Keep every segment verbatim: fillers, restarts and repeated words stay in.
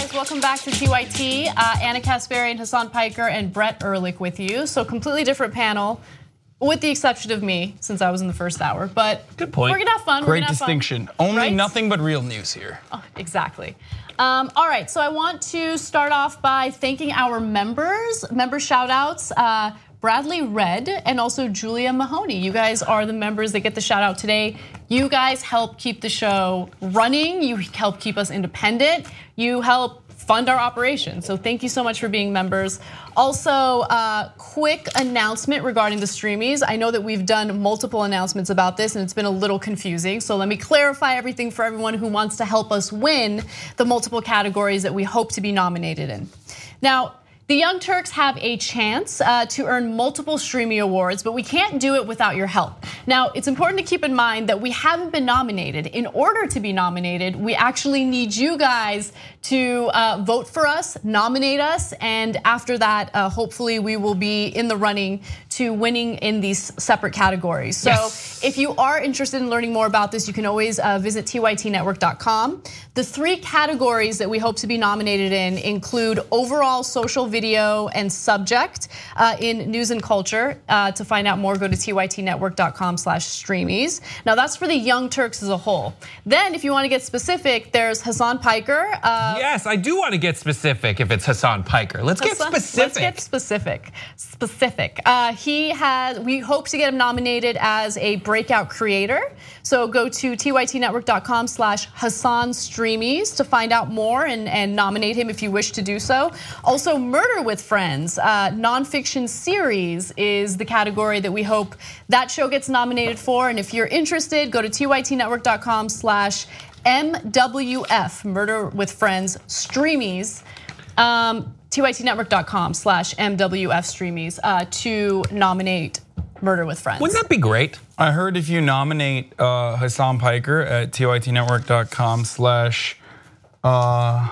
guys, welcome back to T Y T. Uh, Anna Kasparian, Hassan Piker, and Brett Ehrlich with you. So completely different panel, with the exception of me, since I was in the first hour. But good point. We're gonna have fun. Great we're gonna distinction. Have fun, Only right? nothing but real news here. Oh, exactly. Um, all right, so I want to start off by thanking our members. Member shout outs. Uh, Bradley Red and also Julia Mahoney. You guys are the members that get the shout out today. You guys help keep the show running. You help keep us independent. You help fund our operation. So thank you so much for being members. Also, uh, quick announcement regarding the Streamies. I know that we've done multiple announcements about this and it's been a little confusing. So let me clarify everything for everyone who wants to help us win the multiple categories that we hope to be nominated in. Now, the Young Turks have a chance uh, to earn multiple Streamy awards, but we can't do it without your help. Now, it's important to keep in mind that we haven't been nominated. In order to be nominated, we actually need you guys to uh, vote for us, nominate us, and after that, uh, hopefully we will be in the running to winning in these separate categories. So yes. If you are interested in learning more about this, you can always uh, visit T Y T network dot com. The three categories that we hope to be nominated in include overall social video and subject uh, in news and culture. Uh, to find out more, go to T Y T network dot com slash streamies. Now that's for the Young Turks as a whole. Then if you want to get specific, there's Hassan Piker. Uh, yes, I do want to get specific if it's Hassan Piker. Let's Hassan, get specific. Let's get specific. Specific. Uh, he has, we hope to get him nominated as a breakout creator. So go to T Y T network dot com slash Hassan Streamies to find out more and, and nominate him if you wish to do so. Also, Murder with Friends, uh, nonfiction series is the category that we hope that show gets nominated for. And if you're interested, go to T Y T network dot com slash M W F, Murder with Friends Streamies. Um, T Y T network dot com slash M W F Streamies uh, to nominate Murder with Friends. Wouldn't that be great? I heard if you nominate uh, Hassan Piker at T Y T network dot com slash Hassan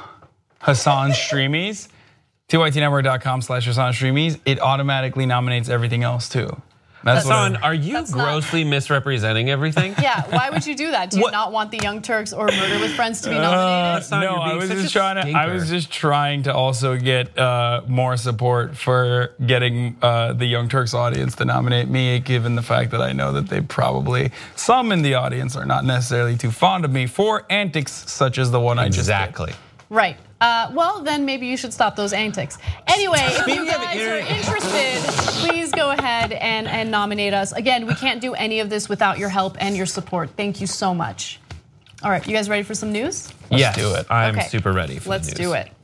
Streamies, T Y T network dot com slash Hassan Streamies, it automatically nominates everything else too. That's Hassan, are you grossly not... misrepresenting everything? Yeah, why would you do that? Do you what? not want the Young Turks or Murder with Friends to be nominated? Uh, no, I was just trying to. I was just trying to also get uh, more support for getting uh, the Young Turks audience to nominate me, given the fact that I know that they probably, some in the audience, are not necessarily too fond of me for antics such as the one exactly. I just did. Exactly. Right. Uh, well, then maybe you should stop those antics. Anyway, if you guys are interested, please go ahead and, and nominate us. Again, we can't do any of this without your help and your support. Thank you so much. All right, you guys ready for some news? Let's yes, do it. I'm okay. super ready for Let's the news. do it.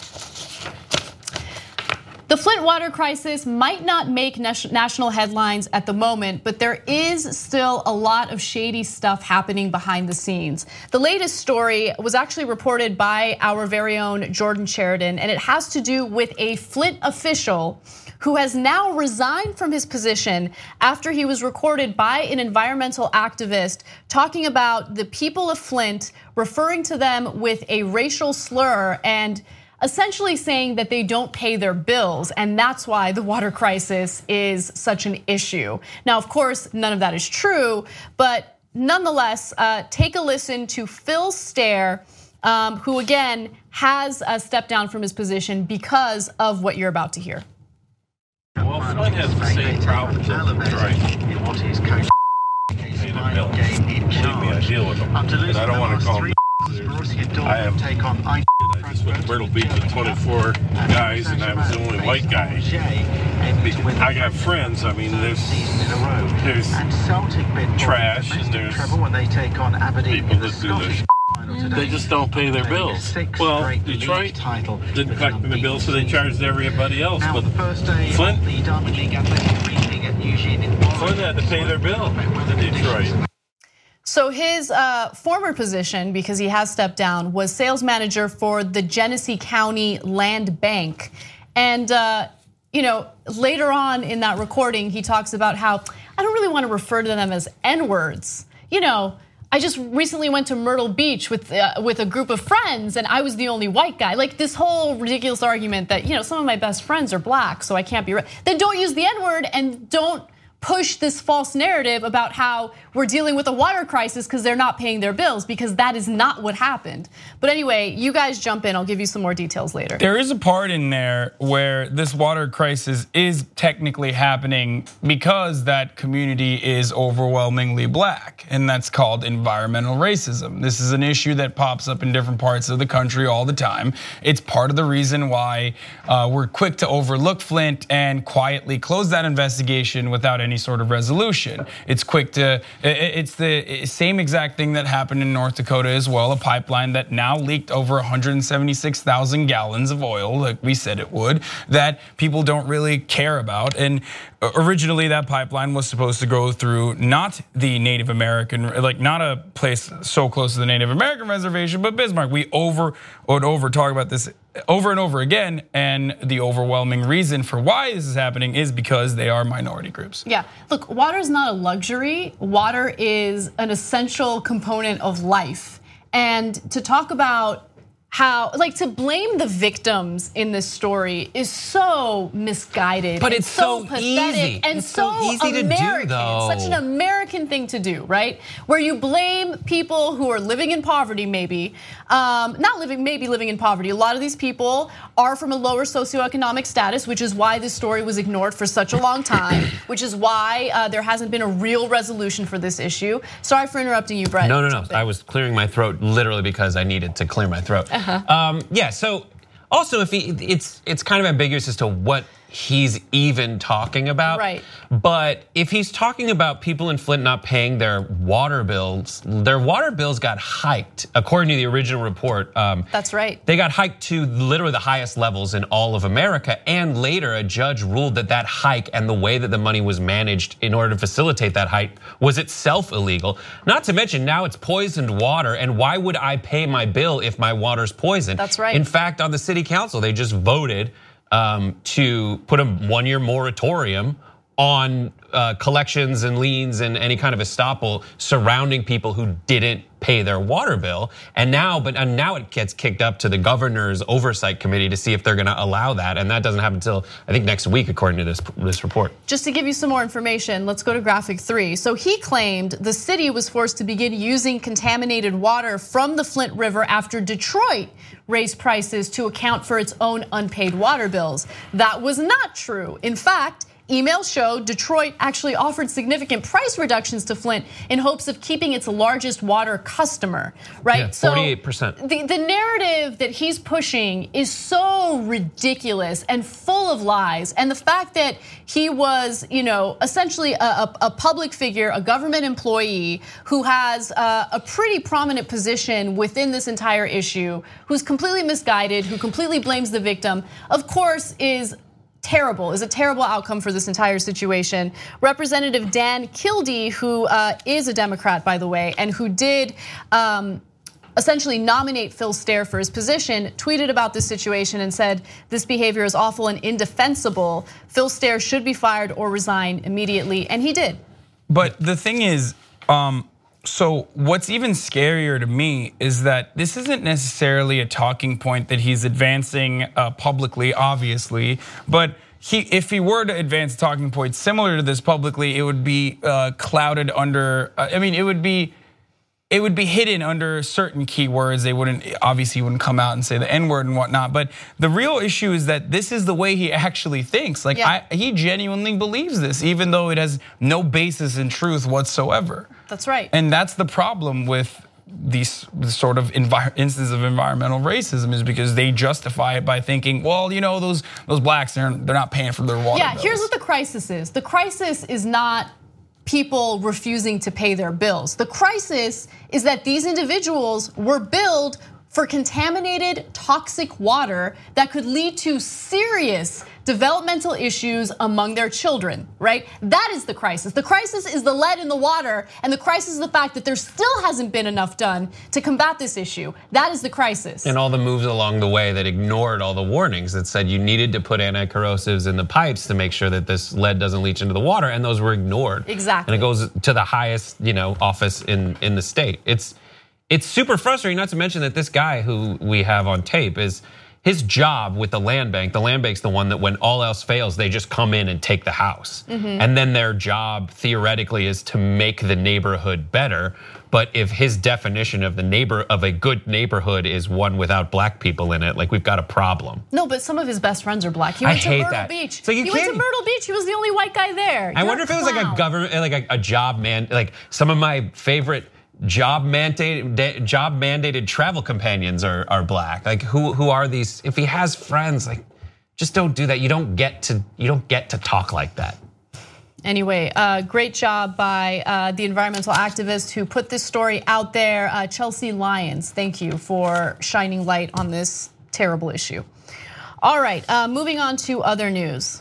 The Flint water crisis might not make national headlines at the moment, but there is still a lot of shady stuff happening behind the scenes. The latest story was actually reported by our very own Jordan Sheridan, and it has to do with a Flint official who has now resigned from his position after he was recorded by an environmental activist talking about the people of Flint, referring to them with a racial slur and essentially saying that they don't pay their bills, and that's why the water crisis is such an issue. Now, of course, none of that is true, but nonetheless, uh, take a listen to Phil Stair, um, who again has uh, stepped down from his position because of what you're about to hear. Well, Flint has the same problems as Detroit. Pay the bill. Believe me, I deal with them, but I don't want to call them. I have. I just went to Myrtle Beach with twenty-four guys, and I was the only white guy. I got friends. I mean, there's there's trash, and there's people that do this. They just don't pay their bills. Well, Detroit didn't collect the bills, so they charged everybody else. But Flint, Flint had to pay their bill to Detroit. So his uh, former position, because he has stepped down, was sales manager for the Genesee County Land Bank. And uh, you know, later on in that recording, he talks about how I don't really want to refer to them as N-words. You know, I just recently went to Myrtle Beach with uh, with a group of friends, and I was the only white guy. Like this whole ridiculous argument that, you know, some of my best friends are black, so I can't be right. Then don't use the N-word and don't push this false narrative about how we're dealing with a water crisis because they're not paying their bills, because that is not what happened. But anyway, you guys jump in. I'll give you some more details later. There is a part in there where this water crisis is technically happening because that community is overwhelmingly black, and that's called environmental racism. This is an issue that pops up in different parts of the country all the time. It's part of the reason why uh, we're quick to overlook Flint and quietly close that investigation without any sort of resolution. It's quick to, it's the same exact thing that happened in North Dakota as well, a pipeline that now leaked over one hundred seventy-six thousand gallons of oil, like we said it would, that people don't really care about. And originally that pipeline was supposed to go through not the Native American, like not a place so close to the Native American reservation, but Bismarck. We over would over talk about this over and over again, and the overwhelming reason for why this is happening is because they are minority groups. Yeah, look, water is not a luxury. Water is an essential component of life. And to talk about how, like, to blame the victims in this story is so misguided. But it's so, so pathetic easy. and it's so, so easy American. to do, though. Such an American thing to do, right? Where you blame people who are living in poverty, maybe, um, not living, maybe living in poverty. A lot of these people are from a lower socioeconomic status, which is why this story was ignored for such a long time, which is why uh, there hasn't been a real resolution for this issue. Sorry for interrupting you, Brett. No, no, no. I was clearing my throat literally because I needed to clear my throat. Uh-huh. Um, yeah. So also, if he, it's it's kind of ambiguous as to what he's even talking about. Right. But if he's talking about people in Flint not paying their water bills, their water bills got hiked, according to the original report. Um, That's right. They got hiked to literally the highest levels in all of America. And later, a judge ruled that that hike and the way that the money was managed in order to facilitate that hike was itself illegal. Not to mention, now it's poisoned water. And why would I pay my bill if my water's poisoned? That's right. In fact, on the city council, they just voted Um, to put a one-year moratorium on uh, collections and liens and any kind of estoppel surrounding people who didn't pay their water bill. And now, but and now it gets kicked up to the governor's oversight committee to see if they're going to allow that. And that doesn't happen until I think next week, according to this this report. Just to give you some more information, let's go to graphic three. So he claimed the city was forced to begin using contaminated water from the Flint River after Detroit raised prices to account for its own unpaid water bills. That was not true. In fact, emails show Detroit actually offered significant price reductions to Flint in hopes of keeping its largest water customer, right? Yeah, forty-eight percent. So the, the narrative that he's pushing is so ridiculous and full of lies. And the fact that he was, you know, essentially a, a, a public figure, a government employee who has a, a pretty prominent position within this entire issue, who's completely misguided, who completely blames the victim, of course, is terrible, is a terrible outcome for this entire situation. Representative Dan Kildee, who uh, is a Democrat, by the way, and who did um, essentially nominate Phil Stair for his position, tweeted about this situation and said, this behavior is awful and indefensible. Phil Stair should be fired or resign immediately, and he did. But the thing is, um, so what's even scarier to me is that this isn't necessarily a talking point that he's advancing uh, publicly, obviously, but he, if he were to advance a talking point similar to this publicly, it would be uh, clouded under, uh, I mean, it would be, it would be hidden under certain keywords. They wouldn't, obviously wouldn't come out and say the N word and whatnot, but the real issue is that this is the way he actually thinks. Like, yeah. I, he genuinely believes this, even though it has no basis in truth whatsoever. That's right. And that's the problem with these sort of instances of environmental racism, is because they justify it by thinking, well, you know, those those blacks, they're, they're not paying for their water Yeah, bills. Here's what the crisis is. The crisis is not people refusing to pay their bills. The crisis is that these individuals were billed for contaminated, toxic water that could lead to serious developmental issues among their children, right? That is the crisis. The crisis is the lead in the water, and the crisis is the fact that there still hasn't been enough done to combat this issue. That is the crisis. And all the moves along the way that ignored all the warnings that said you needed to put anti-corrosives in the pipes to make sure that this lead doesn't leach into the water, and those were ignored. Exactly. And it goes to the highest, you know, office in, in the state. It's It's super frustrating, not to mention that this guy who we have on tape is, his job with the land bank, the land bank's the one that when all else fails, they just come in and take the house. Mm-hmm. And then their job theoretically is to make the neighborhood better. But if his definition of the neighbor of a good neighborhood is one without black people in it, like we've got a problem. No, but some of his best friends are black. He went I to hate Myrtle that. Beach. So you he can't, went to Myrtle Beach. He was the only white guy there. I You're wonder a if it was like a government, like a, a job man, like some of my favorite job mandated job mandated travel companions are are black. Like who who are these? If he has friends, like just don't do that. You don't get to you don't get to talk like that. Anyway, uh, great job by uh, the environmental activist who put this story out there. Uh, Chelsea Lyons, thank you for shining light on this terrible issue. All right, uh, moving on to other news.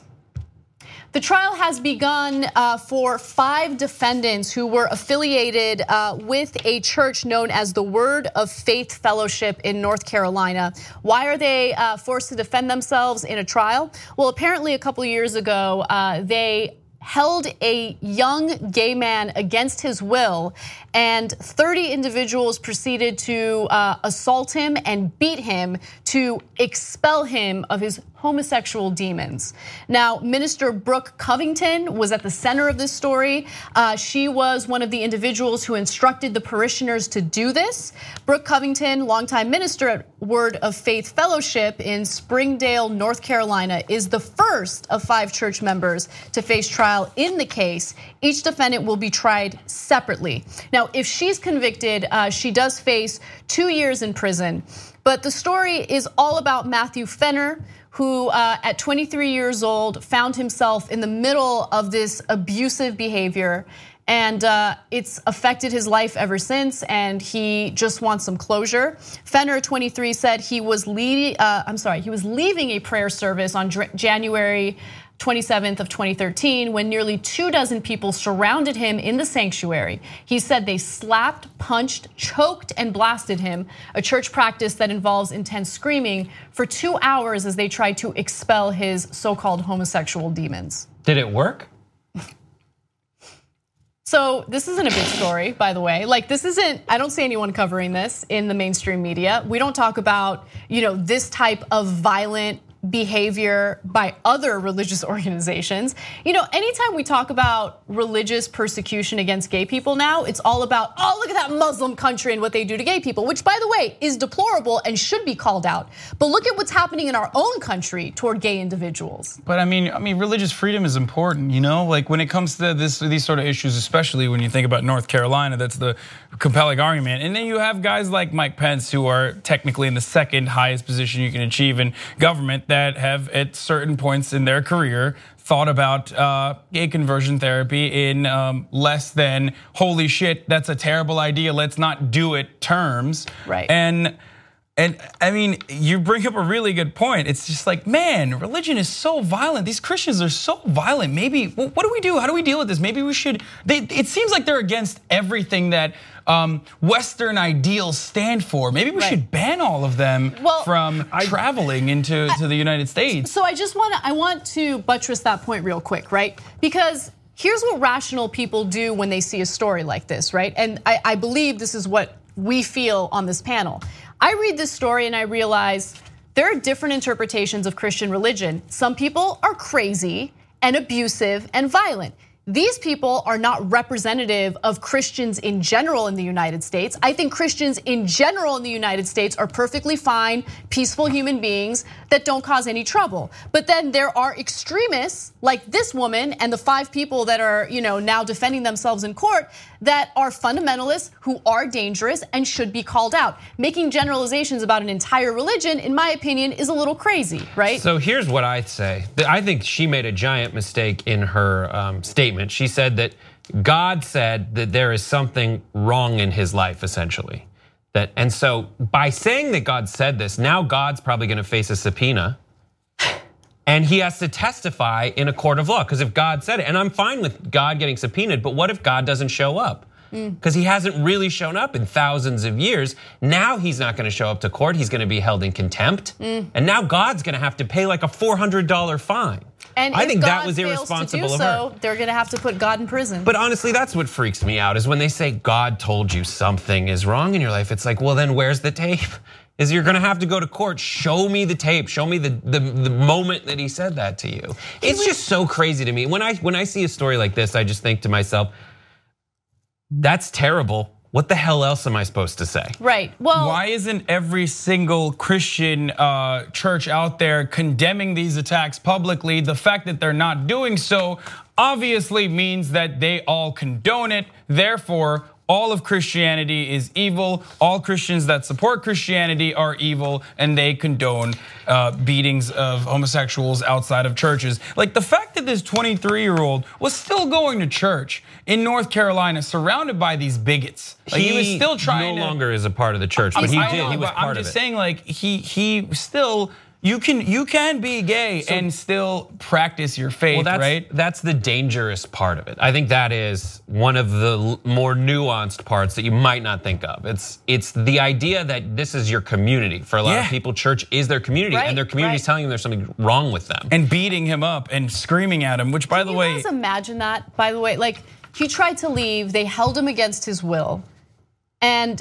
The trial has begun uh, for five defendants who were affiliated uh, with a church known as the Word of Faith Fellowship in North Carolina. Why are they uh, forced to defend themselves in a trial? Well, apparently a couple of years ago, uh, they held a young gay man against his will, and thirty individuals proceeded to uh, assault him and beat him to expel him of his homosexual demons. Now, Minister Brooke Covington was at the center of this story. Uh, she was one of the individuals who instructed the parishioners to do this. Brooke Covington, longtime minister at Word of Faith Fellowship in Springdale, North Carolina, is the first of five church members to face trial in the case. Each defendant will be tried separately. Now, if she's convicted, uh, she does face two years in prison. But the story is all about Matthew Fenner, who uh, at twenty-three years old found himself in the middle of this abusive behavior. And uh, it's affected his life ever since, and he just wants some closure. Fenner, twenty-three, said he was leading, uh, I'm sorry, he was leaving a prayer service on January twenty-seventh of twenty thirteen when nearly two dozen people surrounded him in the sanctuary. He said they slapped, punched, choked, and blasted him, a church practice that involves intense screaming, for two hours as they tried to expel his so-called homosexual demons. Did it work? So this isn't a big story, by the way. Like this isn't, I don't see anyone covering this in the mainstream media. We don't talk about, you know, this type of violent behavior by other religious organizations. You know, anytime we talk about religious persecution against gay people now, it's all about, oh, look at that Muslim country and what they do to gay people, which by the way, is deplorable and should be called out. But look at what's happening in our own country toward gay individuals. But I mean, I mean, religious freedom is important, you know? Like when it comes to this, these sort of issues, especially when you think about North Carolina, that's the compelling argument. And then you have guys like Mike Pence who are technically in the second highest position you can achieve in government that have at certain points in their career thought about uh, gay conversion therapy in um, less than holy shit, that's a terrible idea, let's not do it terms. Right. And And I mean, you bring up a really good point. It's just like, man, religion is so violent. These Christians are so violent. Maybe, what do we do? How do we deal with this? Maybe we should, they, it seems like they're against everything that um, Western ideals stand for. Maybe we right. should ban all of them well, from I, traveling into I, to the United States. So I just want to, I want to buttress that point real quick, right? Because here's what rational people do when they see a story like this, right? And I, I believe this is what we feel on this panel. I read this story and I realize there are different interpretations of Christian religion. Some people are crazy and abusive and violent. These people are not representative of Christians in general in the United States. I think Christians in general in the United States are perfectly fine, peaceful human beings that don't cause any trouble. But then there are extremists like this woman and the five people that are, you know, now defending themselves in court that are fundamentalists who are dangerous and should be called out. Making generalizations about an entire religion, in my opinion, is a little crazy, right? So here's what I'd say. I think she made a giant mistake in her um, statement. She said that God said that there is something wrong in his life, essentially. That, and so by saying that God said this, now God's probably gonna face a subpoena and he has to testify in a court of law. Because if God said it, and I'm fine with God getting subpoenaed, but what if God doesn't show up? Because he hasn't really shown up in thousands of years. Now he's not gonna show up to court, he's gonna be held in contempt. Mm. And now God's gonna have to pay like a four hundred dollar fine. And I if think God that was fails irresponsible to do of so, her. They're gonna have to put God in prison. But honestly, that's what freaks me out is when they say God told you something is wrong in your life. It's like, well, then where's the tape? is you're gonna have to go to court. Show me the tape. Show me the the, the moment that he said that to you. It's just so crazy to me. When I when I see a story like this, I just think to myself, that's terrible. What the hell else am I supposed to say? Right. Well, why isn't every single Christian uh, church out there condemning these attacks publicly? The fact that they're not doing so obviously means that they all condone it. Therefore, all of Christianity is evil. All Christians that support Christianity are evil, and they condone uh, beatings of homosexuals outside of churches. Like the fact that this twenty-three-year-old was still going to church in North Carolina, surrounded by these bigots. Like he, he was still trying. No to, longer is a part of the church, but I, he I did. Know, he was part I'm of it. I'm just saying, like he he still. You can you can be gay so, and still practice your faith, well, that's, right? That's the dangerous part of it. I think that is one of the more nuanced parts that you might not think of. It's it's the idea that this is your community. For a lot yeah. of people, church is their community, right, and their community is right. telling them there's something wrong with them. And beating him up and screaming at him, which by Can the you way- guys imagine that, by the way? Like he tried to leave, they held him against his will. And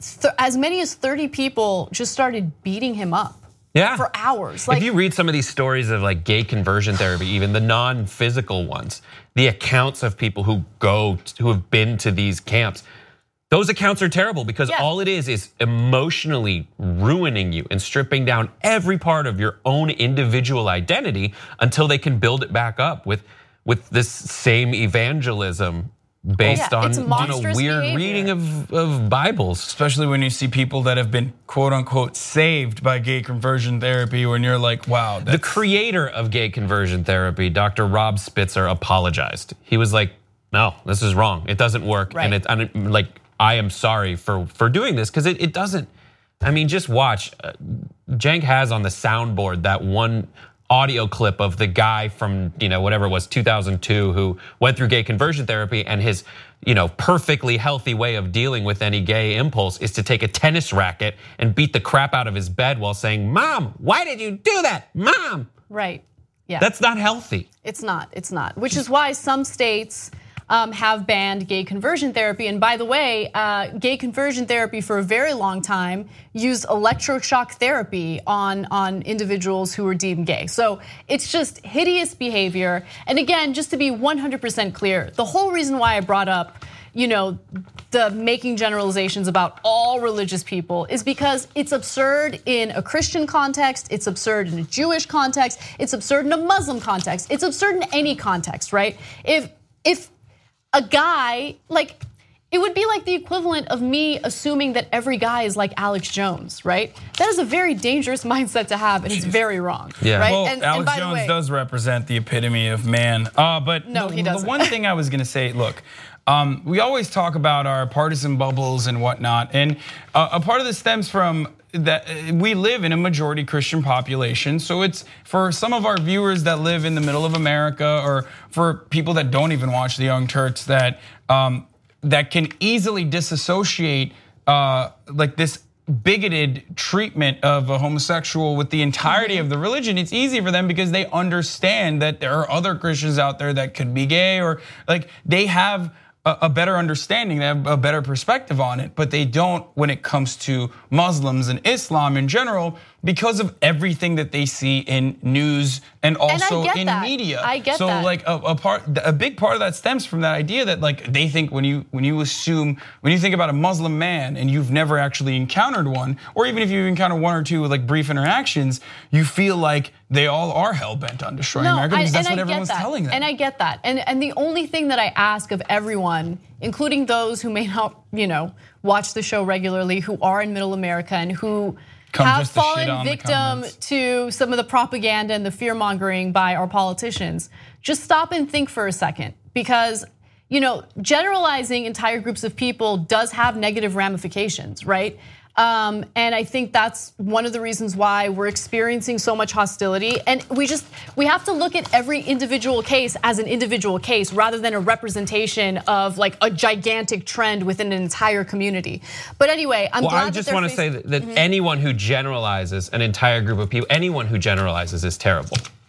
as many as thirty people just started beating him up. Yeah. For hours. Like, if you read some of these stories of like gay conversion therapy, even the non-physical ones, the accounts of people who go, who have been to these camps, those accounts are terrible because yeah. all it is is emotionally ruining you and stripping down every part of your own individual identity until they can build it back up with, with this same evangelism based yeah, on you know, weird behavior. reading of, of Bibles. Especially when you see people that have been quote unquote saved by gay conversion therapy, when you're like, wow. The creator of gay conversion therapy, Doctor Rob Spitzer, apologized. He was like, no, this is wrong. It doesn't work. Right. And it, and like, I am sorry for, for doing this because it, it doesn't. I mean, just watch. Cenk has on the soundboard that one audio clip of the guy from, you know, whatever it was, two thousand two, who went through gay conversion therapy, and his, you know, perfectly healthy way of dealing with any gay impulse is to take a tennis racket and beat the crap out of his bed while saying, "Mom, why did you do that? Mom." Right. Yeah. That's not healthy. It's not. It's not. Which is why some states Um, have banned gay conversion therapy. And by the way, uh, gay conversion therapy for a very long time used electroshock therapy on, on individuals who were deemed gay. So it's just hideous behavior. And again, just to be one hundred percent clear, the whole reason why I brought up, you know, the making generalizations about all religious people is because it's absurd in a Christian context, it's absurd in a Jewish context, it's absurd in a Muslim context, it's absurd in any context, right? If, if, a guy, like, it would be like the equivalent of me assuming that every guy is like Alex Jones, right? That is a very dangerous mindset to have, and it's very wrong, yeah. right? Well, and, Alex and Jones way, does represent the epitome of man, uh, but no, the, he doesn't. the one thing I was gonna say, look, um, we always talk about our partisan bubbles and whatnot, and uh, a part of this stems from that we live in a majority Christian population. So it's for some of our viewers that live in the middle of America, or for people that don't even watch the Young Turks, that um, that can easily disassociate uh, like this bigoted treatment of a homosexual with the entirety of the religion. It's easy for them because they understand that there are other Christians out there that could be gay, or like they have a better understanding, they have a better perspective on it, but they don't when it comes to Muslims and Islam in general, because of everything that they see in news and also and in that. media. I get so that. like a, a part, a big part of that stems from that idea that like they think when you when you assume when you think about a Muslim man and you've never actually encountered one, or even if you encounter one or two with like brief interactions, you feel like they all are hell bent on destroying no, America because I, that's what I everyone's that. telling them. And I get that. And and the only thing that I ask of everyone, including those who may not, you know, watch the show regularly, who are in Middle America and who Come have fallen victim to some of the propaganda and the fear mongering by our politicians, just stop and think for a second, because you know, generalizing entire groups of people does have negative ramifications, right? Um, and I think that's one of the reasons why we're experiencing so much hostility. And we just, we have to look at every individual case as an individual case rather than a representation of like a gigantic trend within an entire community. But anyway, I'm well, glad I just that want to say that, that mm-hmm. anyone who generalizes an entire group of people, anyone who generalizes is terrible.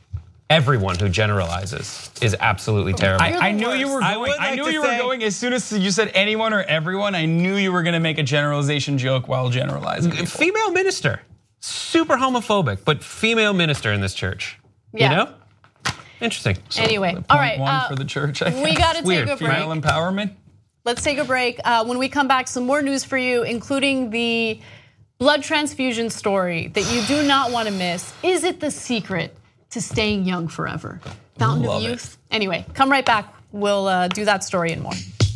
everyone who generalizes is absolutely terrible. I, I knew you were going. I, like I knew you were going as soon as you said anyone or everyone. I knew you were going to make a generalization joke while generalizing. People. Female minister, super homophobic, but female minister in this church. Yeah. You know, interesting. So anyway, all right. One uh, for the church. I we got to take a break. Female empowerment. Let's take a break. Uh, when we come back, some more news for you, including the blood transfusion story that you do not want to miss. Is it the secret to staying young forever? Fountain Love of Youth. It. Anyway, come right back. We'll uh, do that story and more.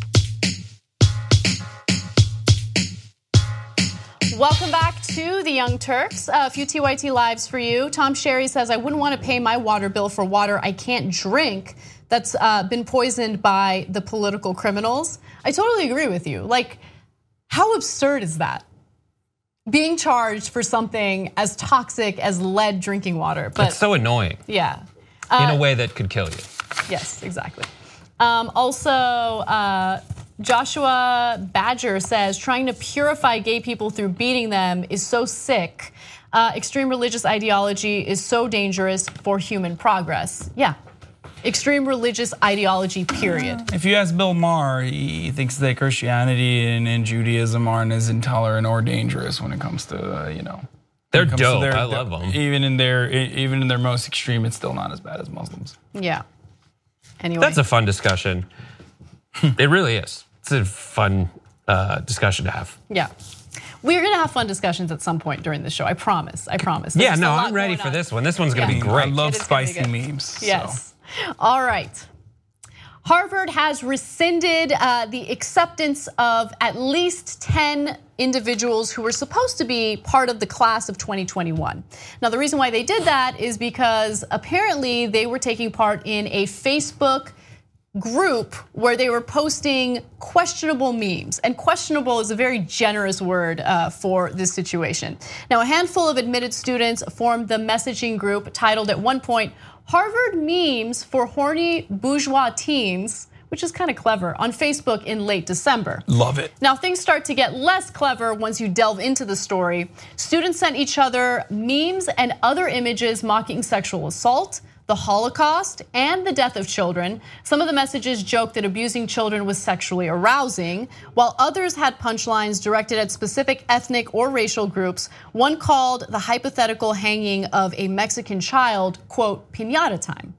Welcome back to the Young Turks. A few T Y T lives for you. Tom Sherry says, I wouldn't want to pay my water bill for water I can't drink that's uh, been poisoned by the political criminals. I totally agree with you. Like, how absurd is that? Being charged for something as toxic as lead drinking water. But it's so annoying. Yeah. Uh, in a way that could kill you. Yes, exactly. Um, also, uh, Joshua Badger says, trying to purify gay people through beating them is so sick. Uh, extreme religious ideology is so dangerous for human progress. Yeah. Extreme religious ideology, period. If you ask Bill Maher, he thinks that Christianity and, and Judaism aren't as intolerant or dangerous when it comes to, uh, you know. They're dope, their, I love them. Even in their even in their most extreme, it's still not as bad as Muslims. Yeah. Anyway. That's a fun discussion. It really is. It's a fun uh, discussion to have. Yeah. We're gonna have fun discussions at some point during the show. I promise. I promise. There's yeah, no, I'm ready for on. this one. This one's gonna yeah. be great. I love spicy memes. Yes. So. All right. Harvard has rescinded uh, the acceptance of at least ten individuals who were supposed to be part of the class of twenty twenty-one. Now, the reason why they did that is because apparently they were taking part in a Facebook group where they were posting questionable memes. And questionable is a very generous word uh, for this situation. Now, a handful of admitted students formed the messaging group titled at one point, Harvard Memes for Horny Bourgeois Teens, which is kind of clever, on Facebook in late December. Love it. Now, things start to get less clever once you delve into the story. Students sent each other memes and other images mocking sexual assault, the Holocaust, and the death of children. Some of the messages joked that abusing children was sexually arousing, while others had punchlines directed at specific ethnic or racial groups. One called the hypothetical hanging of a Mexican child, quote, piñata time.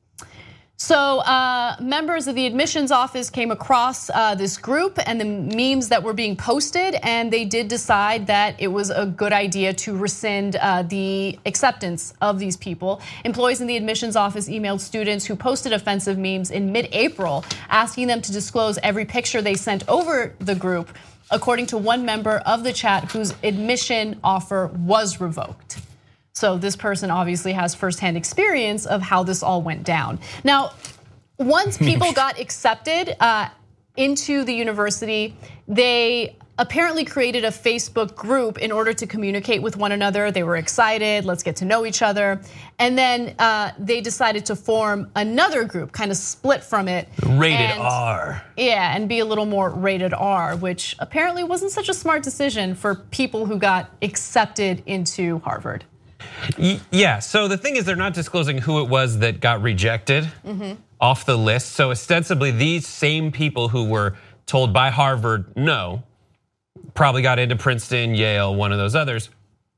So uh, members of the admissions office came across uh, this group and the memes that were being posted, and they did decide that it was a good idea to rescind uh, the acceptance of these people. Employees in the admissions office emailed students who posted offensive memes in mid-April, asking them to disclose every picture they sent over the group, according to one member of the chat whose admission offer was revoked. So this person obviously has firsthand experience of how this all went down. Now, once people got accepted uh, into the university, they apparently created a Facebook group in order to communicate with one another. They were excited, let's get to know each other. And then uh, they decided to form another group, kind of split from it. Rated and, R. Yeah, and be a little more rated R, which apparently wasn't such a smart decision for people who got accepted into Harvard. Yeah, so the thing is they're not disclosing who it was that got rejected mm-hmm. off the list. So ostensibly these same people who were told by Harvard no, probably got into Princeton, Yale, one of those others,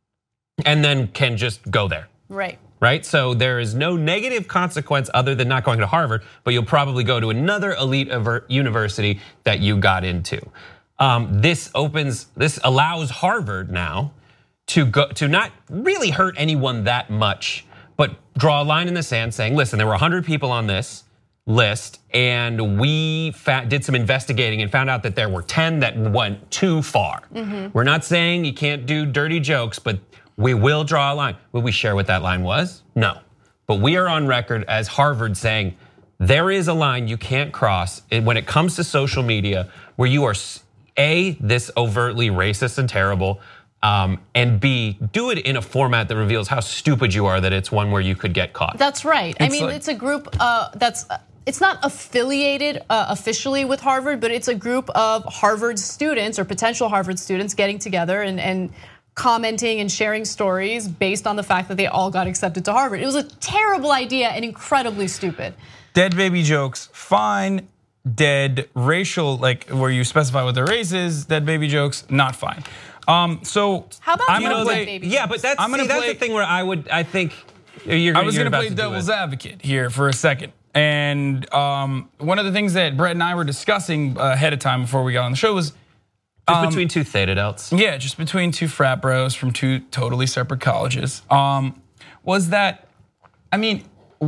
and then can just go there. Right. Right, so there is no negative consequence other than not going to Harvard, but you'll probably go to another elite university that you got into. Um, this opens, this allows Harvard now to go to not really hurt anyone that much, but draw a line in the sand saying, listen, there were one hundred people on this list, and we did some investigating and found out that there were ten that went too far. Mm-hmm. We're not saying you can't do dirty jokes, but we will draw a line. Will we share what that line was? No, but we are on record as Harvard saying there is a line you can't cross when it comes to social media where you are A, this overtly racist and terrible, Um, and B, do it in a format that reveals how stupid you are, that it's one where you could get caught. That's right. It's I mean, like, it's a group uh, that's, it's not affiliated uh, officially with Harvard, but it's a group of Harvard students or potential Harvard students getting together and, and commenting and sharing stories based on the fact that they all got accepted to Harvard. It was a terrible idea and incredibly stupid. Dead baby jokes, fine. Dead racial, like where you specify what the race is, dead baby jokes, not fine. Um, so how about I'm you gonna know play, baby yeah, but that's, I'm gonna see, that's play, the thing where I would, I think you're. I was you're gonna about play to devil's do advocate here for a second, and um, one of the things that Brett and I were discussing ahead of time before we got on the show was just um, between two theta delts. Yeah, just between two frat bros from two totally separate colleges. Um, was that, I mean.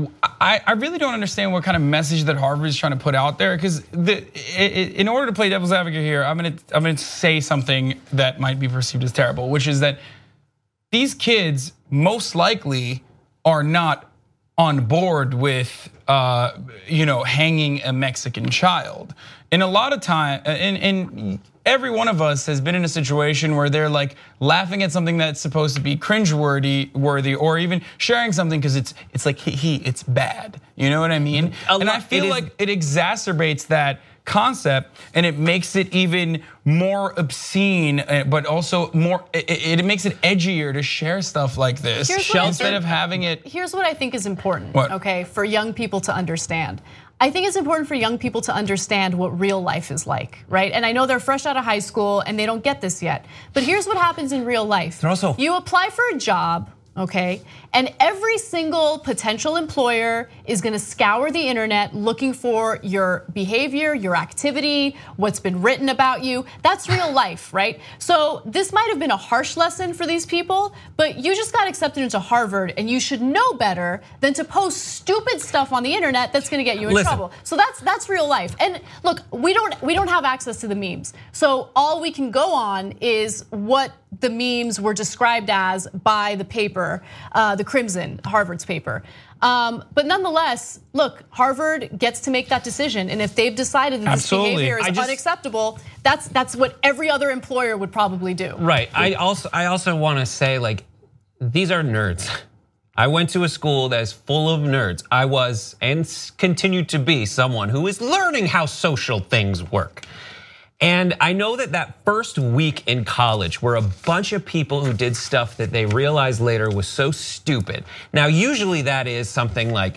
I, I really don't understand what kind of message that Harvard is trying to put out there, because the, in order to play devil's advocate here, I'm gonna I'm gonna say something that might be perceived as terrible, which is that these kids most likely are not on board with uh, you know hanging a Mexican child. And a lot of time, and, and every one of us has been in a situation where they're like laughing at something that's supposed to be cringeworthy, worthy, or even sharing something because it's it's like he, he it's bad. You know what I mean? A and I feel like it exacerbates that concept, and it makes it even more obscene, but also more. It, it makes it edgier to share stuff like this instead of having it. Here's what I think is important. What? Okay, for young people to understand. I think it's important for young people to understand what real life is like, right? And I know they're fresh out of high school and they don't get this yet. But here's what happens in real life. They're also- you apply for a job, okay? And every single potential employer is gonna scour the internet looking for your behavior, your activity, what's been written about you. That's real life, right? So this might have been a harsh lesson for these people, but you just got accepted into Harvard and you should know better than to post stupid stuff on the internet that's gonna get you in Listen. trouble. So that's that's real life. And look, we don't we don't have access to the memes. So all we can go on is what the memes were described as by the paper, uh, the Crimson, Harvard's paper. Um, but nonetheless, look, Harvard gets to make that decision, and if they've decided that Absolutely. this behavior is just, unacceptable, that's that's what every other employer would probably do. Right. I also I also want to say, like, these are nerds. I went to a school that is full of nerds. I was and continue to be someone who is learning how social things work. And I know that that first week in college were a bunch of people who did stuff that they realized later was so stupid. Now, usually that is something like,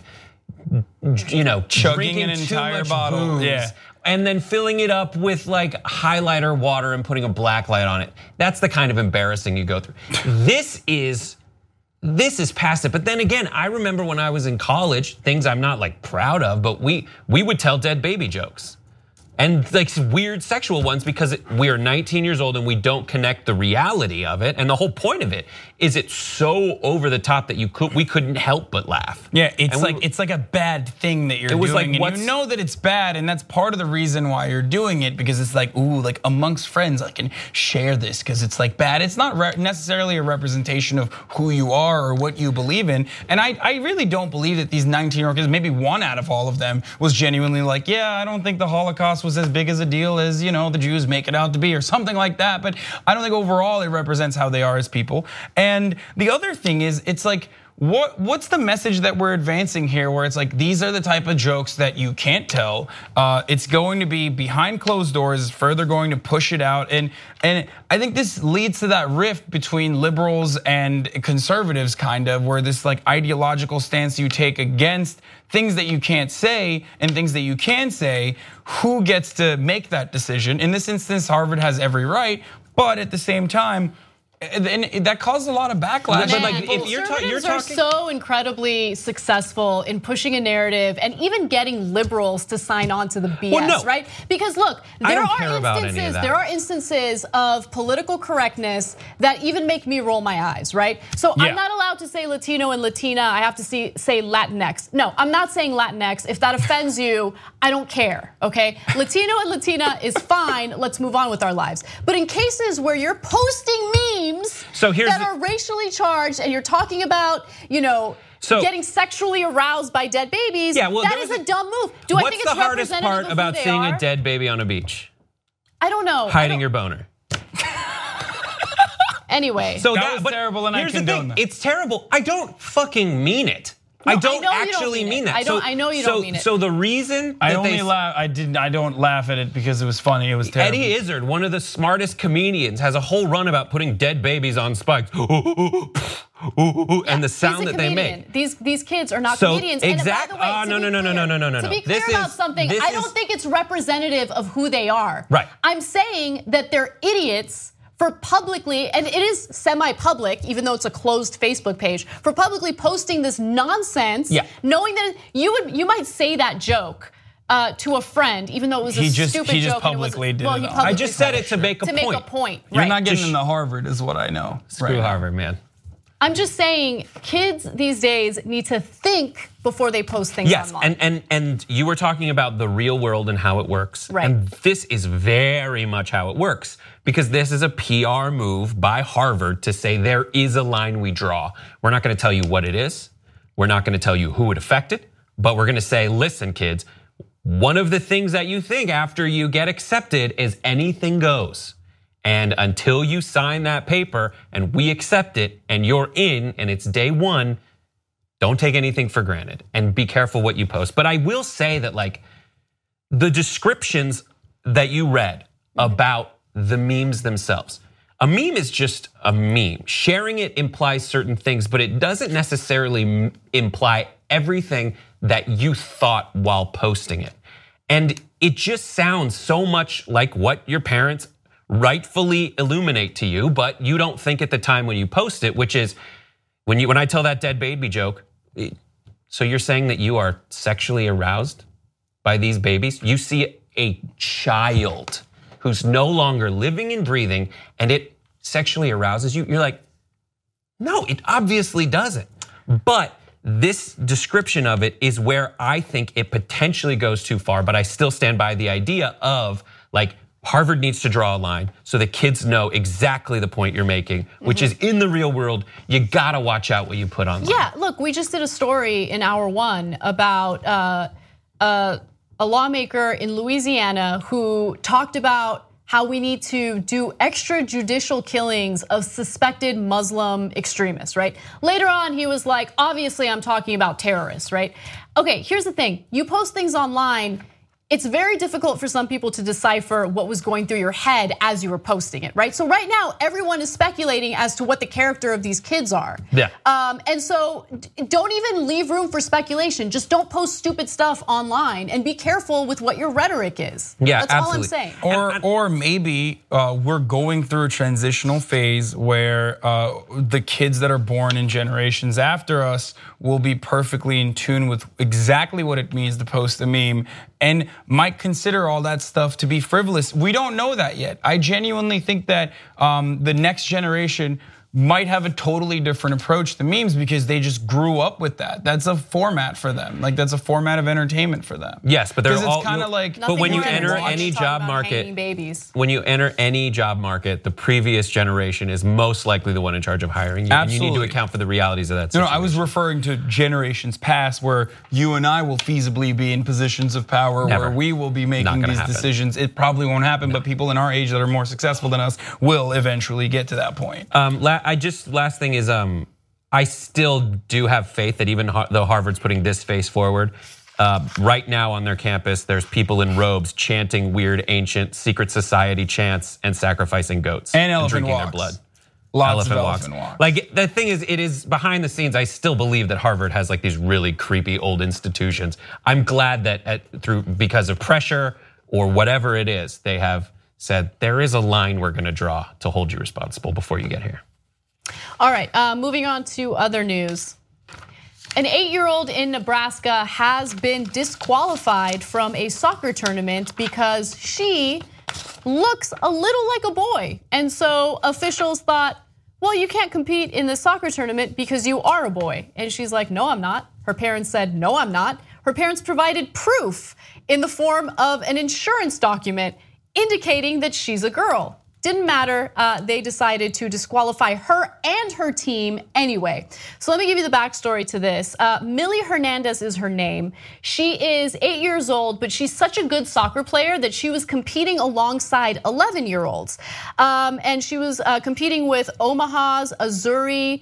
you know, chugging an entire bottle, booze, yeah, and then filling it up with like highlighter water and putting a black light on it. That's the kind of embarrassing you go through. This is. This is past it. But then again, I remember when I was in college, things I'm not like proud of, but we we would tell dead baby jokes. And like weird sexual ones, because we are nineteen years old and we don't connect the reality of it. And the whole point of it is it's so over the top that you could we couldn't help but laugh. Yeah, it's and like we, it's like a bad thing that you're it was doing, like, and you know that it's bad, and that's part of the reason why you're doing it, because it's like, ooh, like amongst friends, I can share this because it's like bad. It's not re- necessarily a representation of who you are or what you believe in. And I, I really don't believe that these nineteen-year-old kids, maybe one out of all of them, was genuinely like, yeah, I don't think the Holocaust was as big as a deal as, you know, the Jews make it out to be, or something like that. But I don't think overall it represents how they are as people. And the other thing is, it's like, what what's the message that we're advancing here, where it's like these are the type of jokes that you can't tell. Uh, it's going to be behind closed doors, further going to push it out. And and I think this leads to that rift between liberals and conservatives, kind of, where this like ideological stance you take against things that you can't say and things that you can say. Who gets to make that decision? In this instance, Harvard has every right, but at the same time, and that caused a lot of backlash. Man, but like, if you're, ta- you're talking, are so incredibly successful in pushing a narrative and even getting liberals to sign on to the B S, well, no. right? Because look, there I don't are care about any of instances. that. There are instances of political correctness that even make me roll my eyes, right? So Yeah. I'm not allowed to say Latino and Latina. I have to see, say Latinx. No, I'm not saying Latinx. If that offends you, I don't care. Okay, Latino and Latina is fine. Let's move on with our lives. But in cases where you're posting memes so here's that the- are racially charged, and you're talking about, you know, so, getting sexually aroused by dead babies, yeah, well, that is a, a dumb move. Do I what's think it's the hardest representative part of who about they seeing are? a dead baby on a beach? I don't know. Hiding don't, your boner. Anyway, So that, that was but terrible, and I here's the condone thing, that. it's terrible. I don't fucking mean it. No, I don't I actually don't mean, mean that. I don't. So, I know you so, don't mean it. So the reason I that only they, laugh. I didn't. I don't laugh at it because it was funny. It was terrible. Eddie Izzard, one of the smartest comedians, has a whole run about putting dead babies on spikes, and the sound that they make. These these kids are not so, comedians. Exactly. Oh no no no no no no no no. To be clear this about is, something, I don't is, think it's representative of who they are. Right. I'm saying that they're idiots for publicly, and it is semi-public, even though it's a closed Facebook page, for publicly posting this nonsense, yeah. knowing that you would you might say that joke uh, to a friend, even though it was a he just, stupid he just joke. publicly did well, it. He publicly I just said it to make a to point. make a point. You're right. not getting Just, into Harvard, is what I know. Screw right Harvard, man. I'm just saying, kids these days need to think before they post things yes, online. Yes, and, and, and you were talking about the real world and how it works. Right. And this is very much how it works, because this is a P R move by Harvard to say there is a line we draw. We're not gonna tell you what it is. We're not gonna tell you who it affected, but we're gonna say, listen, kids, one of the things that you think after you get accepted is anything goes. And until you sign that paper and we accept it and you're in and it's day one, don't take anything for granted and be careful what you post. But I will say that like the descriptions that you read about the memes themselves, a meme is just a meme. Sharing it implies certain things, but it doesn't necessarily imply everything that you thought while posting it. And it just sounds so much like what your parents rightfully illuminate to you, but you don't think at the time when you post it, which is when you when I tell that dead baby joke. So you're saying that you are sexually aroused by these babies? You see a child who's no longer living and breathing, and it sexually arouses you. You're like, no, it obviously doesn't. But this description of it is where I think it potentially goes too far, but I still stand by the idea of like, Harvard needs to draw a line so the kids know exactly the point you're making, which mm-hmm. is in the real world, you gotta watch out what you put online. Yeah, look, we just did a story in hour one about uh, uh, a lawmaker in Louisiana who talked about how we need to do extrajudicial killings of suspected Muslim extremists, right? Later on, he was like, obviously I'm talking about terrorists, right? Okay, here's the thing, you post things online, it's very difficult for some people to decipher what was going through your head as you were posting it, right? So right now, everyone is speculating as to what the character of these kids are. Yeah. Um, and so don't even leave room for speculation. Just don't post stupid stuff online and be careful with what your rhetoric is. Yeah, That's absolutely. all I'm saying. Or, or maybe uh, we're going through a transitional phase where uh, the kids that are born in generations after us will be perfectly in tune with exactly what it means to post a meme and might consider all that stuff to be frivolous. We don't know that yet. I genuinely think that um, the next generation might have a totally different approach to memes because they just grew up with that. That's a format for them. Like that's a format of entertainment for them. Yes, but they're all. It's kind of like. But when you enter any job market, babies. when you enter any job market, the previous generation is most likely the one in charge of hiring you. Absolutely. And you need to account for the realities of that situation. No, no, I was referring to generations past where you and I will feasibly be in positions of power Never. where we will be making these happen. decisions. It probably won't happen, no. But people in our age that are more successful than us will eventually get to that point. Um, I just, last thing is, um, I still do have faith that even though Harvard's putting this face forward, uh, right now on their campus, there's people in robes chanting weird ancient secret society chants and sacrificing goats and, elephant drinking walks. their blood. Lots elephant of walks. elephant walks. Like the thing is, it is behind the scenes. I still believe that Harvard has like these really creepy old institutions. I'm glad that at, through because of pressure or whatever it is, they have said there is a line we're going to draw to hold you responsible before you get here. All right, uh, moving on to other news. An eight-year-old in Nebraska has been disqualified from a soccer tournament because she looks a little like a boy. And so officials thought, well, you can't compete in the soccer tournament because you are a boy. And she's like, no, I'm not. Her parents said, no, I'm not. Her parents provided proof in the form of an insurance document indicating that she's a girl. Didn't matter, uh, they decided to disqualify her and her team anyway. So let me give you the backstory to this. Uh, Millie Hernandez is her name. She is eight years old, but she's such a good soccer player that she was competing alongside eleven year olds. Um, and she was uh, competing with Omaha's Azuri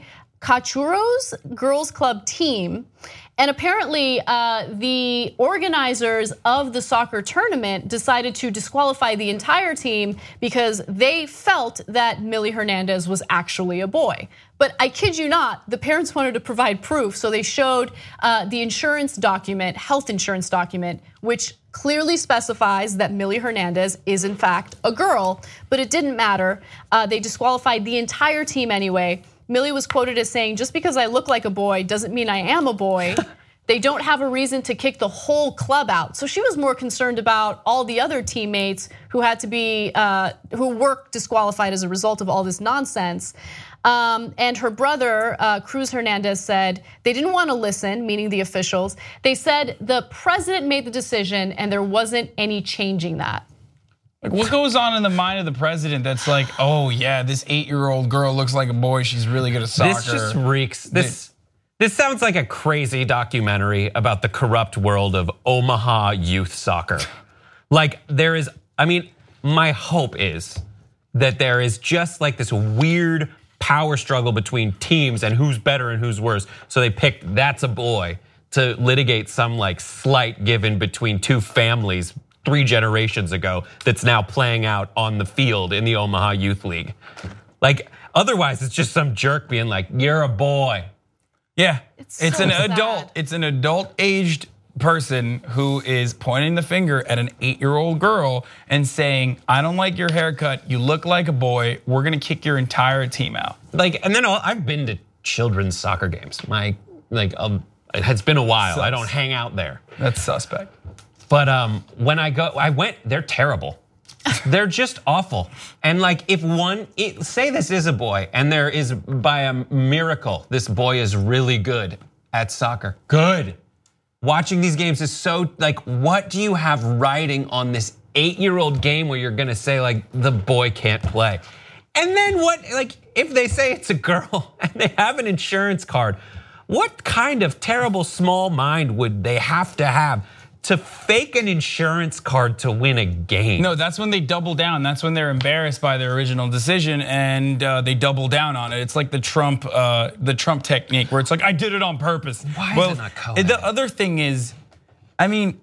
Cachuro's girls club team. And apparently uh, the organizers of the soccer tournament decided to disqualify the entire team because they felt that Millie Hernandez was actually a boy. But I kid you not, the parents wanted to provide proof, so they showed uh, the insurance document, health insurance document, which clearly specifies that Millie Hernandez is in fact a girl, but it didn't matter. Uh, they disqualified the entire team anyway. Millie was quoted as saying, just because I look like a boy doesn't mean I am a boy. They don't have a reason to kick the whole club out. So she was more concerned about all the other teammates who had to be, uh, who were disqualified as a result of all this nonsense. Um, and her brother, uh, Cruz Hernandez, said they didn't want to listen, meaning the officials. They said the president made the decision and there wasn't any changing that. Like, what goes on in the mind of the president that's like, oh yeah, this eight-year-old girl looks like a boy, she's really good at soccer. This just reeks, this, this sounds like a crazy documentary about the corrupt world of Omaha youth soccer. Like there is, I mean, my hope is that there is just like this weird power struggle between teams and who's better and who's worse. So they picked that's a boy to litigate some like slight given between two families three generations ago that's now playing out on the field in the Omaha Youth League. Like otherwise it's just some jerk being like, you're a boy. Yeah, it's, it's so an sad. adult, it's an adult aged person who is pointing the finger at an eight-year-old girl and saying, I don't like your haircut, you look like a boy, we're gonna kick your entire team out. Like, and then I've been to children's soccer games. My, like, um, it's been a while, Sus. I don't hang out there. That's suspect. But um, when I go, I went, they're terrible. They're just awful. And like if one, say this is a boy and there is by a miracle, this boy is really good at soccer. Good. Watching these games is so like, what do you have riding on this eight-year-old game where you're gonna say like the boy can't play? And then what, like if they say it's a girl and they have an insurance card, what kind of terrible small mind would they have to have to fake an insurance card to win a game? No, that's when they double down. That's when they're embarrassed by their original decision and uh, they double down on it. It's like the Trump, uh, the Trump technique where it's like, I did it on purpose. Why well, is it not co-ed? The other thing is, I mean,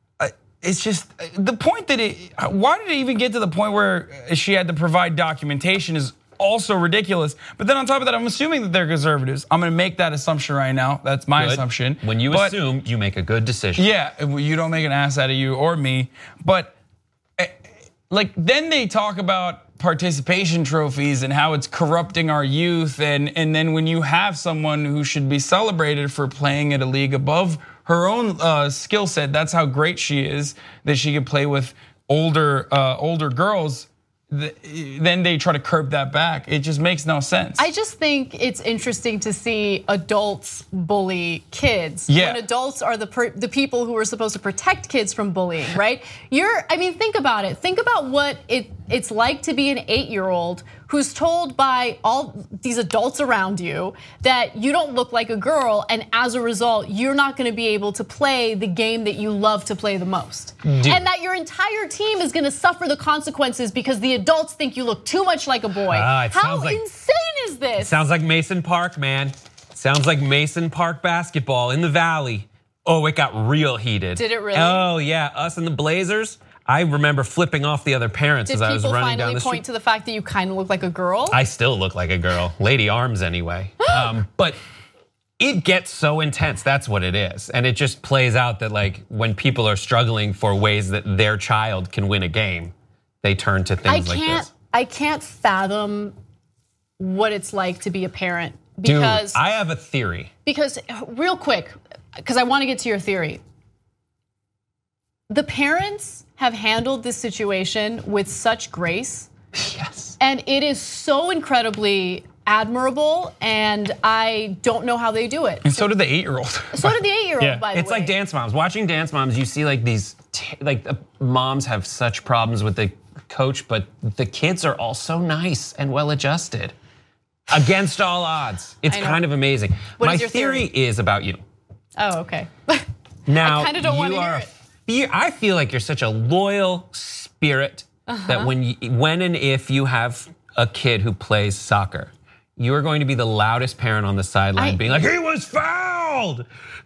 it's just the point that it, why did it even get to the point where she had to provide documentation is also ridiculous. But then on top of that, I'm assuming that they're conservatives. I'm gonna make that assumption right now. That's my good. assumption. When you but, assume, you make a good decision. Yeah, you don't make an ass out of you or me. But like then they talk about participation trophies and how it's corrupting our youth. And, and then when you have someone who should be celebrated for playing at a league above her own uh, skill set, that's how great she is, that she could play with older uh, older girls. Then they try to curb that back. It just makes no sense. I just think it's interesting to see adults bully kids. Yeah. When adults are the per, the people who are supposed to protect kids from bullying, right? You're, I mean, think about it. Think about what it it's like to be an eight-year-old who's told by all these adults around you that you don't look like a girl, and as a result, you're not gonna be able to play the game that you love to play the most. Dude. And that your entire team is gonna suffer the consequences because the adults think you look too much like a boy. Uh, How like, insane is this? It sounds like Mason Park, man. It sounds like Mason Park basketball in the Valley. Oh, it got real heated. Did it really? Oh yeah, us and the Blazers. I remember flipping off the other parents Did as I was running down the street. Did people finally point to the fact that you kind of look like a girl? I still look like a girl, lady arms anyway. um, but it gets so intense, that's what it is. And it just plays out that like when people are struggling for ways that their child can win a game, they turn to things I like can't, this. I can't fathom what it's like to be a parent because- Dude, I have a theory. Because real quick, because I wanna get to your theory. The parents have handled this situation with such grace. Yes. And it is so incredibly admirable, and I don't know how they do it. And so did the eight-year-old. So did the eight-year-old, yeah. by the it's way. It's like Dance Moms. Watching Dance Moms, you see like these, like the moms have such problems with the coach, but the kids are all so nice and well-adjusted. Against all odds. It's kind of amazing. What My is your theory, theory is about you. Oh, okay. Now, I kind of don't want to hear are, it. I feel like you're such a loyal spirit uh-huh. that when you, when and if you have a kid who plays soccer, you are going to be the loudest parent on the sideline, I, being like, he was fouled.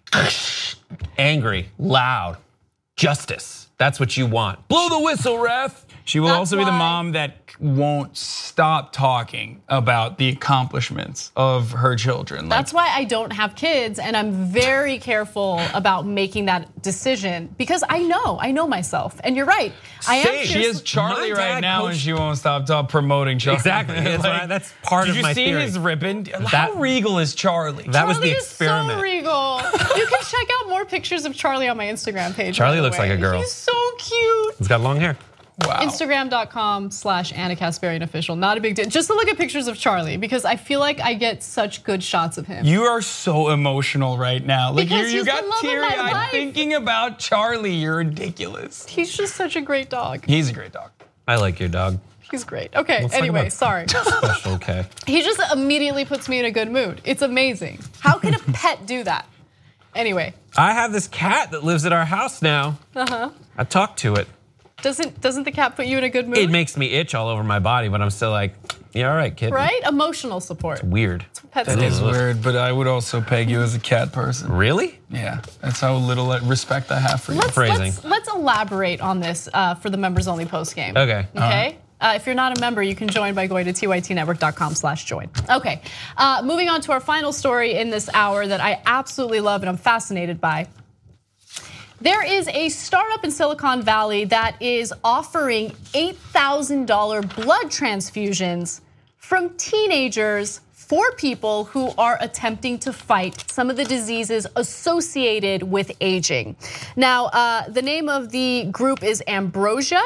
Angry, loud, justice. That's what you want. Blow the whistle, ref. She will That's also be the why- mom that won't stop talking about the accomplishments of her children. That's why I don't have kids, and I'm very careful about making that decision because I know, I know myself. And you're right, I am. Same. She is Charlie My right dad now, and coached- she won't stop talk, promoting Charlie. Exactly. That's, Like, what I- that's part did of you my see theory. his ribbon? How That- regal is Charlie? That was Charlie the is experiment. so regal. You can check out more pictures of Charlie on my Instagram page. Charlie by the looks way. like a girl. He's so cute. He's got long hair. Wow. Instagram.com slash Anna Kasparian official. Not a big deal. Just to look at pictures of Charlie because I feel like I get such good shots of him. You are so emotional right now. Like you, Because you he's the got love of my teary-eyed life. thinking about Charlie. You're ridiculous. He's just such a great dog. He's a great dog. I like your dog. He's great. Okay, Let's talk anyway, about sorry. Special K. He just immediately puts me in a good mood. It's amazing. How can a pet do that? Anyway, I have this cat that lives at our house now. uh-huh. I talk to it. Doesn't doesn't the cat put you in a good mood? It makes me itch all over my body, but I'm still like, yeah, all right, kid. Right? Emotional support. Weird. Pets That do. is weird, but I would also peg you as a cat person. Really? Yeah, that's how little respect I have for you. Let's, Phrasing. let's, let's elaborate on this uh, for the members only post game. Okay. Okay. Uh, if you're not a member, you can join by going to T Y T network dot com slash join. Okay, uh, moving on to our final story in this hour that I absolutely love and I'm fascinated by. There is a startup in Silicon Valley that is offering eight thousand dollars blood transfusions from teenagers for people who are attempting to fight some of the diseases associated with aging. Now, uh, the name of the group is Ambrosia.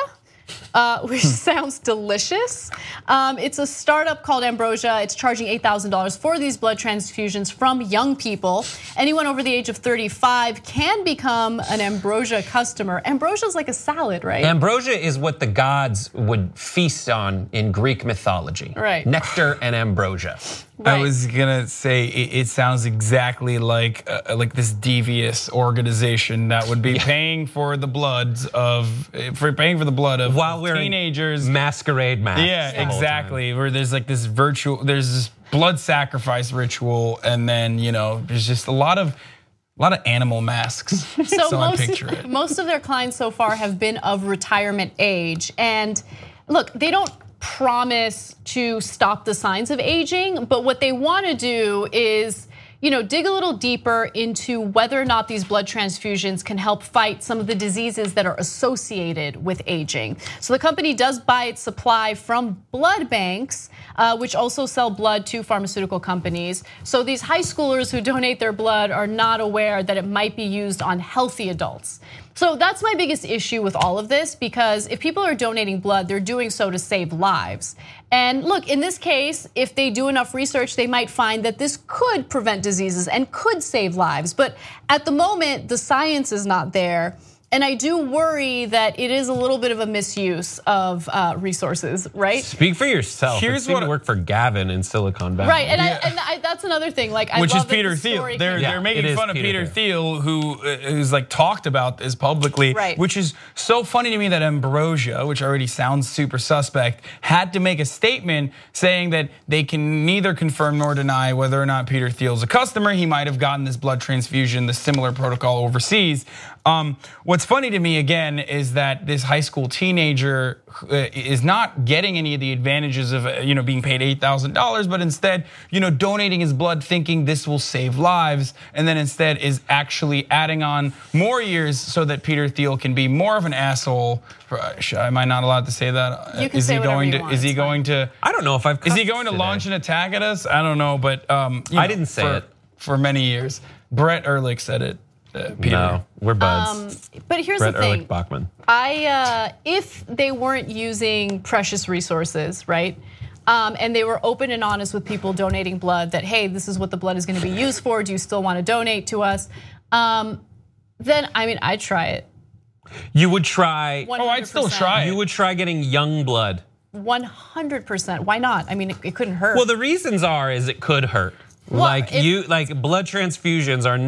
Uh, which sounds delicious. Um, it's a startup called Ambrosia. It's charging eight thousand dollars for these blood transfusions from young people. Anyone over the age of thirty-five can become an Ambrosia customer. Ambrosia is like a salad, right? Ambrosia is what the gods would feast on in Greek mythology. Right. Nectar and ambrosia. I Right. was gonna say it, it sounds exactly like uh, like this devious organization that would be paying for the bloods of for paying for the blood of While wearing teenagers. masquerade masks. Yeah, the whole exactly. Where there's like this virtual, there's this blood sacrifice ritual, and then you know there's just a lot of. A lot of animal masks, so, So, I most, picture it. most of their clients so far have been of retirement age. And look, they don't promise to stop the signs of aging, but what they want to do is, you know, dig a little deeper into whether or not these blood transfusions can help fight some of the diseases that are associated with aging. So the company does buy its supply from blood banks, uh, which also sell blood to pharmaceutical companies. So these high schoolers who donate their blood are not aware that it might be used on healthy adults. So that's my biggest issue with all of this, because if people are donating blood, they're doing so to save lives. And look, in this case, if they do enough research, they might find that this could prevent diseases and could save lives. But at the moment, the science is not there. And I do worry that it is a little bit of a misuse of uh, resources, right? Speak for yourself. Here's It seemed what- to work for Gavin in Silicon Valley. Right, and, Yeah. I, and I, that's another thing. Like, I Which love is that Peter the Thiel. story They're came- Yeah, they're it making is fun of Peter Peter Thiel. Thiel, who uh, who's like talked about this publicly. Right. Which is so funny to me that Ambrosia, which already sounds super suspect, had to make a statement saying that they can neither confirm nor deny whether or not Peter Thiel's a customer. He might have gotten this blood transfusion, the similar protocol overseas. Um, what's funny to me again is that this high school teenager uh, is not getting any of the advantages of uh, you know being paid eight thousand dollars, but instead you know donating his blood, thinking this will save lives, and then instead is actually adding on more years so that Peter Thiel can be more of an asshole. Am I not allowed to say that? You can is say he whatever going you to? want, Is he it's going to? I don't know if I've. Is he cussed going to today. launch an attack at us? I don't know, but um, you I know, didn't say for, it. for many years. Brett Ehrlich said it. Uh, Peter. No, we're buds. Um, but here's Brett the thing. Ehrlich Bachman. I, uh, if they weren't using precious resources, right? Um, and they were open and honest with people donating blood that, hey, this is what the blood is gonna be used for. Do you still wanna donate to us? Um, then, I mean, I'd try it. You would try. one hundred percent. Oh, I'd still try it. You would try getting young blood. one hundred percent, why not? I mean, it, it couldn't hurt. Well, the reasons are is it could hurt. Well, like if- you, like blood transfusions are not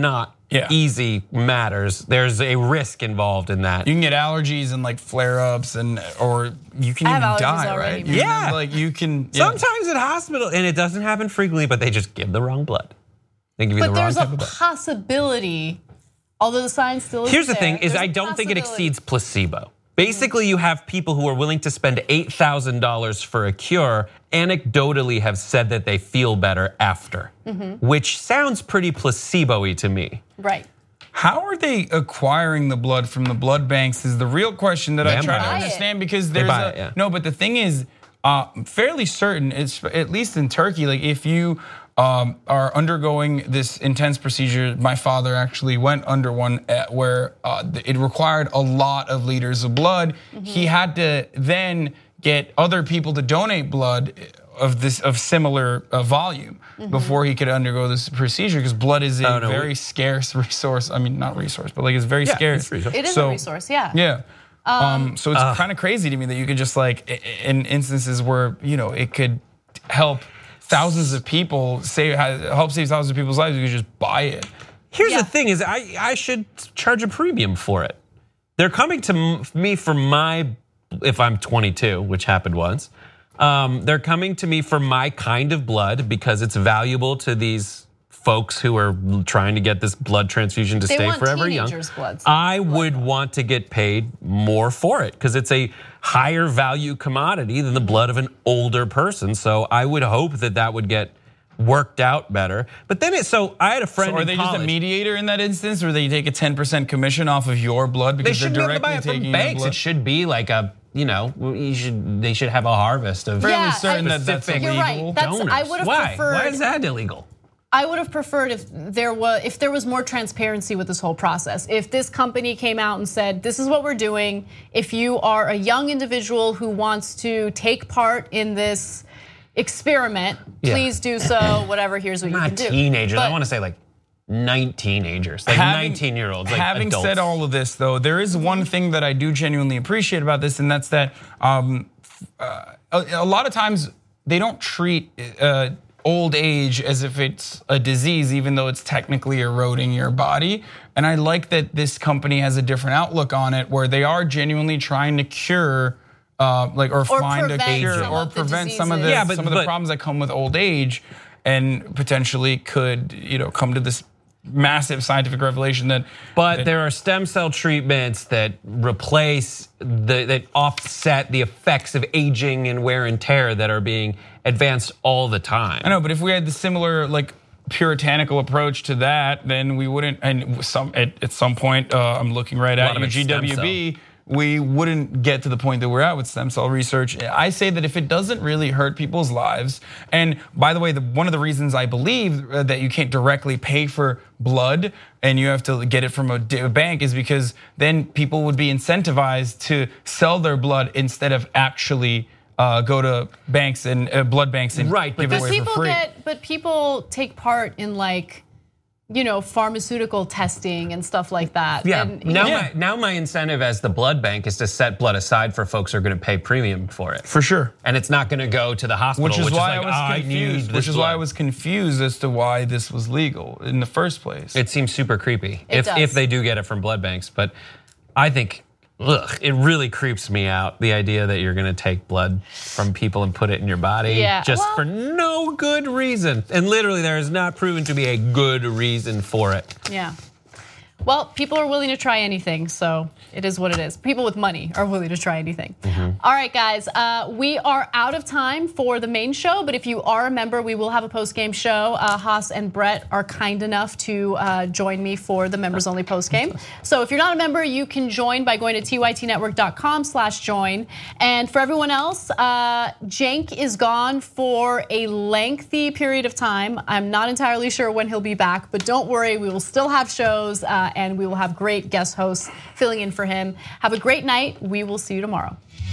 yeah. easy matters. There's a risk involved in that. You can get allergies and like flare-ups, and or you can I even have die, already, right? man. You Yeah. can, like you can. Yeah. Sometimes at hospital, and it doesn't happen frequently, but they just give the wrong blood. They give you But the wrong there's type a of blood. possibility, although the science still is Here's the there, thing: is there's I a don't think it possibility. exceeds placebo. Basically, you have people who are willing to spend eight thousand dollars for a cure, anecdotally have said that they feel better after, Mm-hmm. which sounds pretty placebo-y to me. Right. How are they acquiring the blood from the blood banks is the real question that I try to Vampires. understand, because there's buy a, it, yeah. no, but the thing is, uh, fairly certain, it's at least in Turkey, like if you um, are undergoing this intense procedure, my father actually went under one at where uh, it required a lot of liters of blood. Mm-hmm. He had to then get other people to donate blood of this of similar uh, volume mm-hmm. before he could undergo this procedure, because blood is a Oh, no, very we- scarce resource. I mean, not resource, but like it's very Yeah, scarce. it's resource. It is So- a resource, yeah. Yeah. Um, so it's kind of crazy to me that you could just like, i- in instances where you know it could help thousands of people, save help save thousands of people's lives, you could just buy it. Here's Yeah. the thing: is I I should charge a premium for it. They're coming to m- me for my, if I'm twenty-two, which happened once. Um, they're coming to me for my kind of blood because it's valuable to these folks who are trying to get this blood transfusion to They stay want forever young. teenagers' bloods. I would want to get paid more for it because it's a higher value commodity than the blood of an older person. So I would hope that that would get worked out better. But then it, so I had a friend So are in they college. just a mediator in that instance, or they take a ten percent commission off of your blood They because should be they're able to directly buy it taking from your banks. blood? It should be like a, you know, you should. They should have a harvest of Fairly Yeah, certain I- that that's Specific- illegal. You're right. That's- donors. I would've Why? preferred- Why is that illegal? I would have preferred if there was if there was more transparency with this whole process. If this company came out and said, "This is what we're doing. If you are a young individual who wants to take part in this experiment, Yeah. please do so. Whatever. Here's what you Not can do." teenagers. I But- want to say like nineteen-agers, like Having- nineteen-year-olds, like having adults. said all of this, though, there is one thing that I do genuinely appreciate about this, and that's that um, uh, a, a lot of times they don't treat uh, old age as if it's a disease, even though it's technically eroding your body. And I like that this company has a different outlook on it, where they are genuinely trying to cure. Uh, like or, find a prevent cure some or of the prevent some of the diseases. Yeah, but- some of the but- problems that come with old age, and potentially could you know come to this massive scientific revelation that. But that, there are stem cell treatments that replace the that offset the effects of aging and wear and tear that are being advanced all the time. I know, but if we had the similar like puritanical approach to that, then we wouldn't. And some at, at some point, uh, I'm looking right lot at of you, it's G stem W B. We wouldn't get to the point that we're at with stem cell research. I say that if it doesn't really hurt people's lives, and by the way, the, one of the reasons I believe that you can't directly pay for blood and you have to get it from a bank is because then people would be incentivized to sell their blood instead of actually uh, go to banks and uh, blood banks and Right, but give But away for people free. get, but people take part in like, you know, pharmaceutical testing and stuff like that. Yeah. And, Now, you know, my, now my incentive as the blood bank is to set blood aside for folks who are going to pay premium for it, For sure. and it's not going to go to the hospital, Which is why like, I was "Oh, confused. need this Which is why I blood." was confused as to why this was legal in the first place. It seems super creepy It if does. if they do get it from blood banks, but I think. Ugh, it really creeps me out, the idea that you're gonna take blood from people and put it in your body Yeah, just well- for no good reason. And literally there is not proven to be a good reason for it. yeah. Well, people are willing to try anything, so it is what it is. People with money are willing to try anything. Mm-hmm. All right, guys, uh, we are out of time for the main show, but if you are a member, we will have a post-game show. Uh, Haas and Brett are kind enough to uh, join me for the members-only post-game. So if you're not a member, you can join by going to T Y T network dot com slash join. And for everyone else, uh, Cenk is gone for a lengthy period of time. I'm not entirely sure when he'll be back, but don't worry, we will still have shows. Uh, and we will have great guest hosts filling in for him. Have a great night. We will see you tomorrow.